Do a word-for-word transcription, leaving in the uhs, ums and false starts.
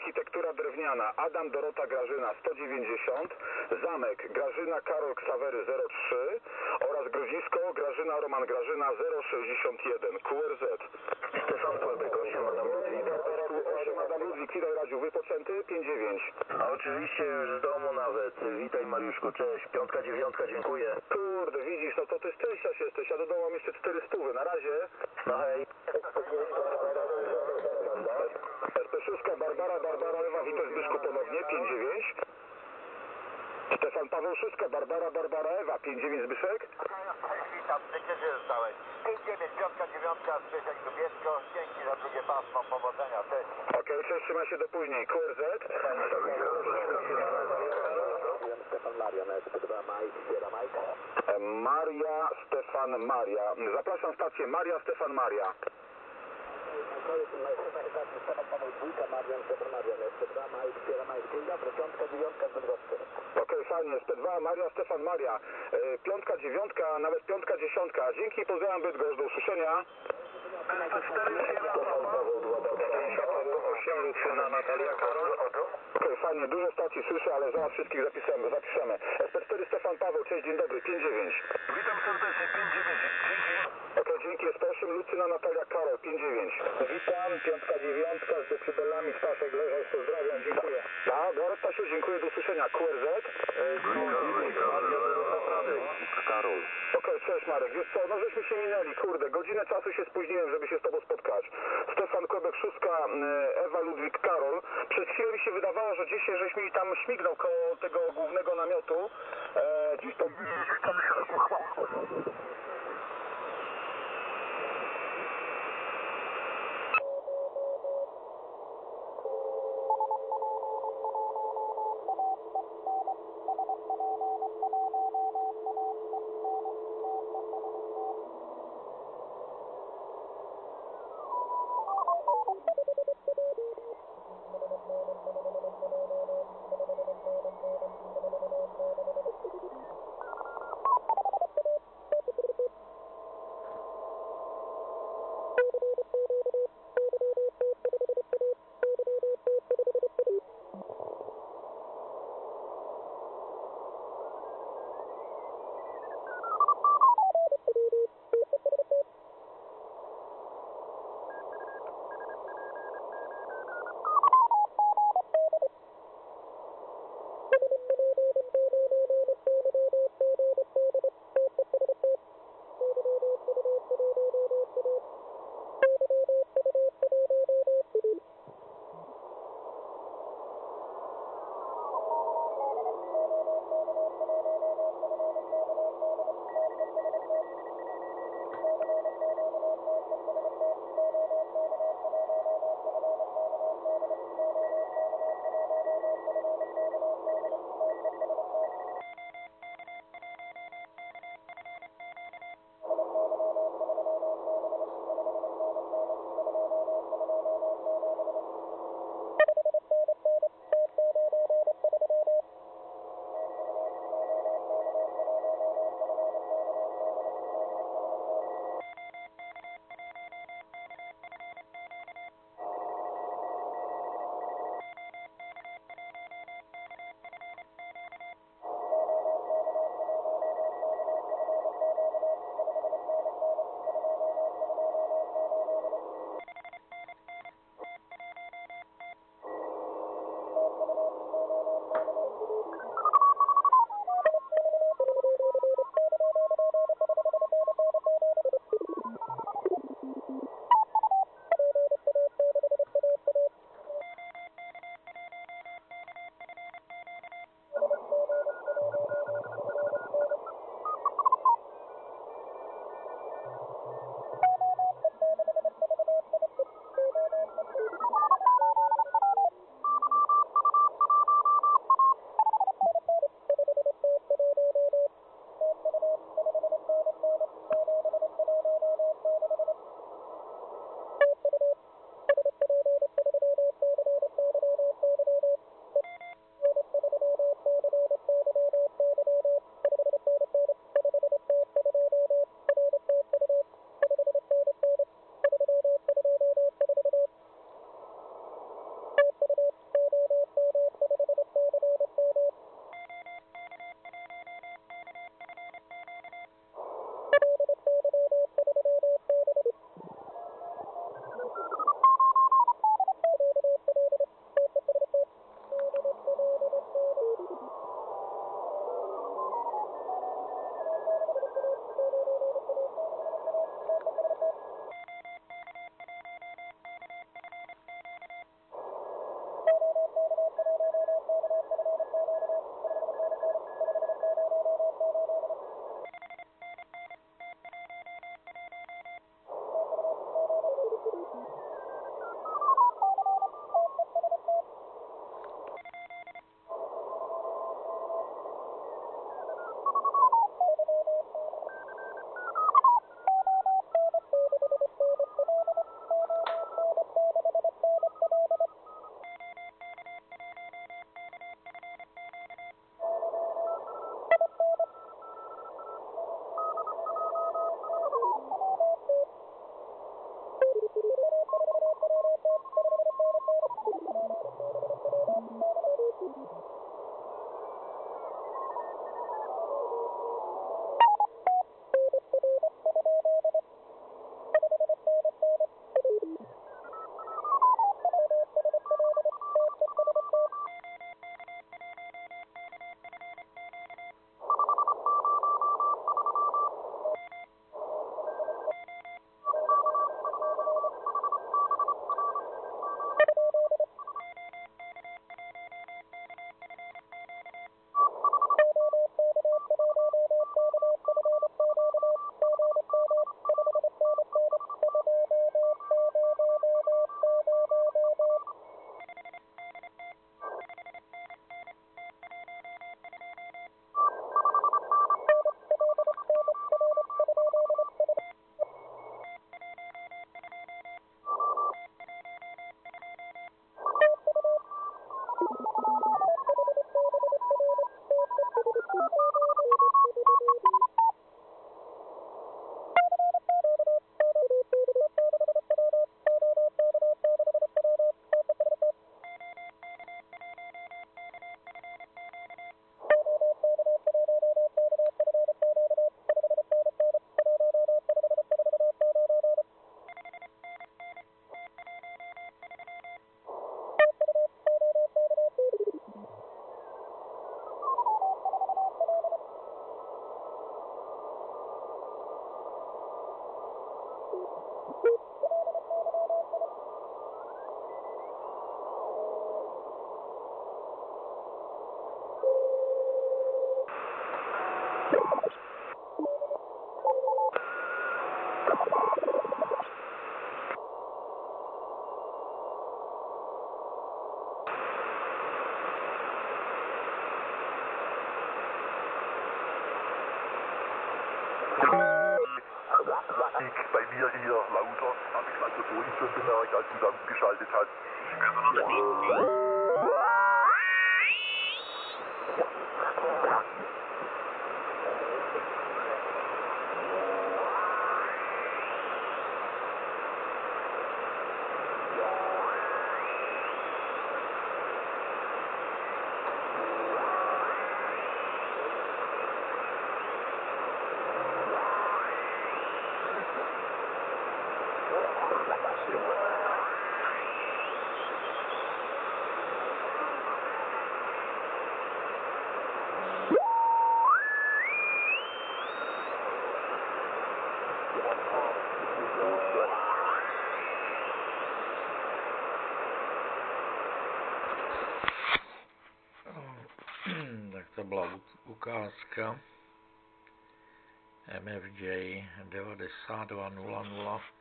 architektura drewniana, Adam, Dorota, Grażyna sto dziewięćdziesiąt, Zamek, Grażyna, Karol, Ksawery zero trzy oraz Grodzisko, Grażyna, Roman, Grażyna zero sześćdziesiąt jeden, Q R Z. Stefan Kłębek, osiem Adam Ludwik. osiem Adam Ludwik, witaj Radziu, wypoczęty, pięć dziewięć. A oczywiście już z domu nawet. Witaj Mariuszku, cześć. Piątka, dziewiątka, dziękuję. Kurde, widzisz, no to ty szczęściarz jesteś, ja dodałam jeszcze cztery stówy, na razie. No hej. S P sześć, Barbara, Barbara, Ewa, witaj Zbyszku ponownie, pięć dziewięć. Stefan Paweł Szyszka, Barbara, Barbara, Ewa, pięć dziewięć Zbyszek. Witam, gdzie zostałeś? pięć dziewięć, piątka, dziewiątka, Zbyszek, Dubiecko, dzięki za drugie pasmo, powodzenia, cześć. Okej, okay, cześć, trzymaj się do później, Q R Z. Stefan Maria, na S P dwa, Mike, Sierra Mike. Maria, Stefan, Maria. Zapraszam stację Maria, Stefan, Maria. Okej, fajnie, S P dwa, Maria, Stefan, Maria. E, piątka, dziewiątka, nawet piątka, dziesiątka. Dzięki, pozdrawiam Bydgoszcz, do usłyszenia. osiem Natalia Karol. Okej, fajnie, dużo stacji słyszę, ale zaraz wszystkich zapiszemy. zapiszemy. S P cztery, Stefan Paweł, cześć, dzień dobry, pięć dziewięć. Witam serdecznie, pięć dziewięć. Dzięki. Okej, dzięki, S P osiem, Lucyna, Natalia Karol, pięć dziewięć. Witam, piątka, dziewiątka, z decybelami, Staszek, Leżaj, pozdrawiam, dziękuję. A, Dorot, Stasiu, dziękuję, do usłyszenia. Q R Z. Karol. Okej, cześć Marek, wiesz co, no żeśmy się minęli, kurde, godzinę czasu się spóźniłem, żeby się z tobą spotkać. Stefan Kłębek, Szóstka, Ewa, Ludwik, Karol. Przez chwilę mi się wydawało, że dzisiaj żeś mi tam śmignął koło tego głównego namiotu. E, dziś to... Bei mir hier lauter, habe ich also vorhin schon bemerkt, als du da umgeschaltet hast. Tak to byla ukázka M F J devadesát dva nula nula.